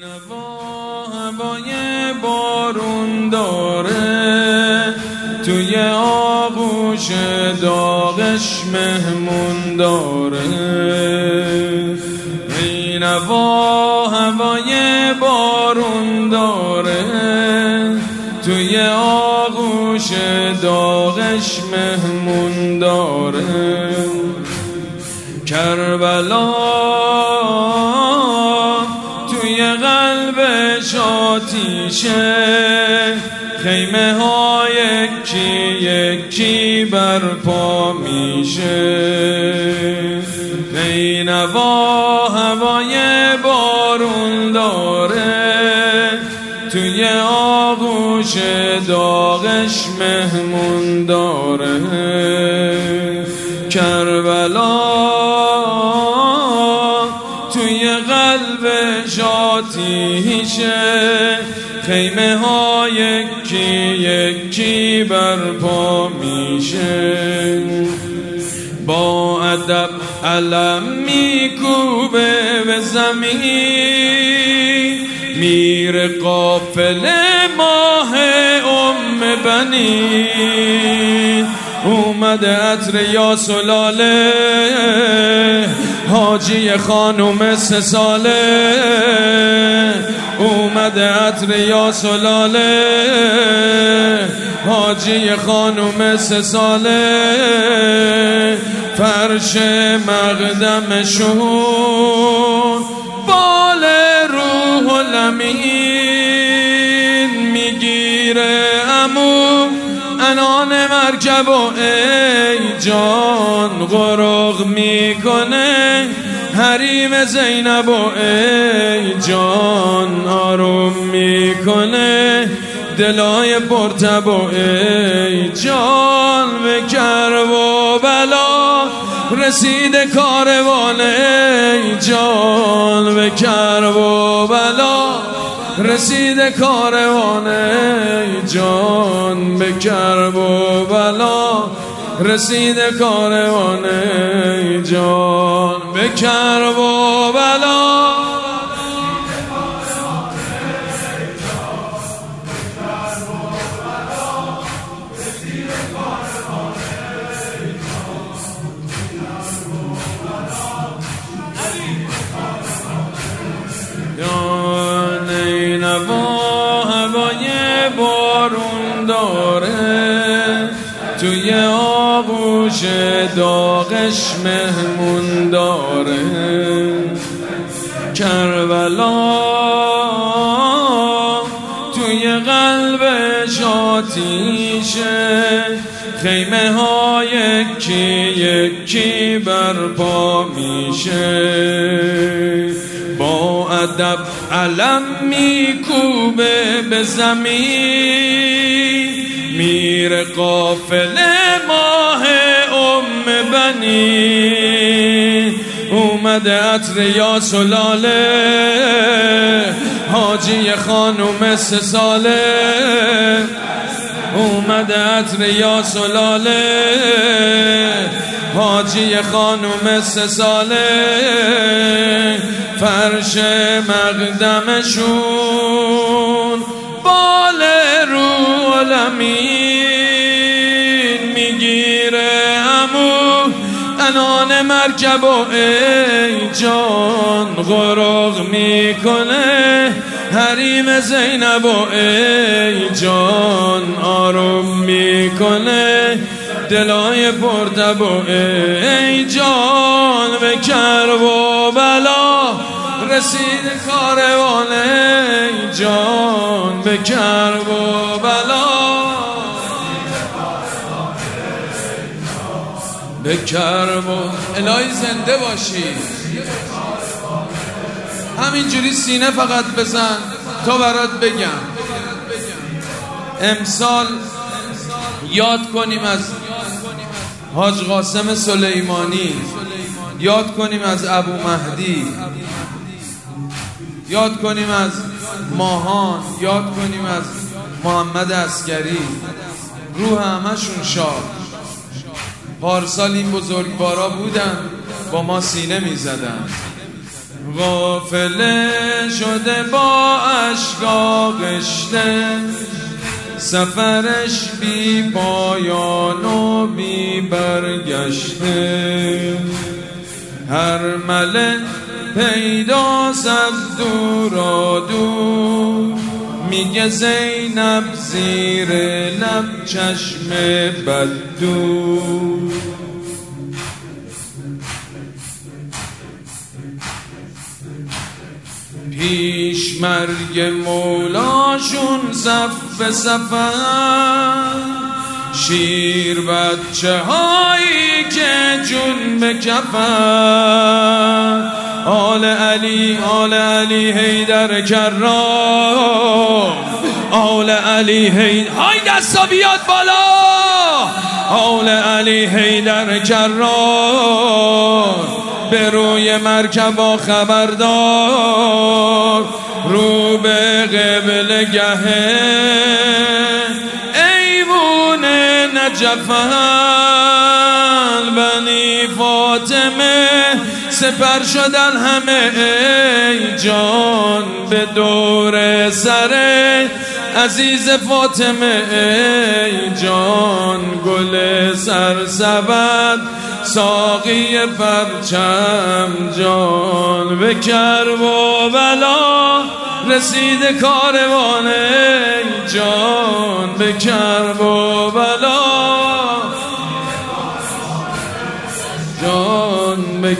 هوای بارون داره، توی آغوش داغش مهمون داره. اینوا هوای بارون داره، توی آغوش داغش مهمون داره. کربلا توی قلبش آتیشه، خیمه ها یکی یکی برپا میشه. اینوا هوای بارون داره، توی آغوش داغش مهمون داره. کربلا توی قلبش آتیشه، خیمه ها یکی یکی برپا میشه. با ادب علم میکوبه به زمین، میره قافله ماه بنی. اومده عطر یا سلاله، حاجی خانوم 3 ساله. اومده عطر یا سلاله، حاجی خانوم 3 ساله. فرش مقدمشون بال روح الامین میگیره. عمو انان مرکب و ای جان غرق میکنه. حریم زینب و ای جان آروم میکنه. دلای پرتب و ای جان به کرب و بلا رسید کاروان. ای جان به کرب و بلا رسید کاروان. ای جان به کرب و بلا رسید کاروان. ای جان به کرب و بلا. اینوا هوای بارون داره، توی آغوش داغش مهمون داره. کربلا توی قلبش آتیشه، خیمه ها یکی یکی برپا میشه. با ادب علم میکوبه به زمین، میره قافله ماه بنی. اومده عطر یا سلاله، حاجی خانوم 3 ساله. اومده عطر یا سلاله، حاجی خانوم 3 ساله. فرش مقدمشون بال روح الامین میگیره. عمو انان مرکب و ای جان غرق میکنه. حریم زینب و ای جان آروم میکنه. دلای پرتب و ای جان به کرب و بلا رسید کاروان. ای جان به کرب و بلا به کرب و الهی زنده باشی. همینجوری سینه فقط بزن تا برات بگم. امسال یاد کنیم از حاج قاسم سلیمانی، یاد کنیم از ابو مهدی، یاد کنیم از ماهان، یاد کنیم از محمد عسکری. روح همشون شاد. پارسال این بزرگوارا بودن با ما سینه می زدن، قافله شده با اشک آغشته، سفرش بی پایان و بی برگشته. هر ملک پیداست از دورا دور، میگه زینب زیر لب چشم بددور. پیش مرگ مولاشون صف به صفن، شیر بچه هایی که جون به کفن. آل علی آل علی حیدر کرام، آل علی حیدر، های دستا بیاد بالا. آل علی حیدر کرام، به روی مرکبا خبردار، رو به قبل گهه ایوون نجفن. بنی فاطمه سپر شدن همه ای جان، به دور سر عزیز فاطمه ای جان. گل سرسبد ساقی پرچم جان، به کربلا رسید کاروان ای جان. به کربلا جان، به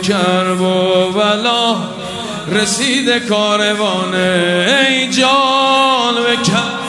کربلا رسید کاروان ای جان. به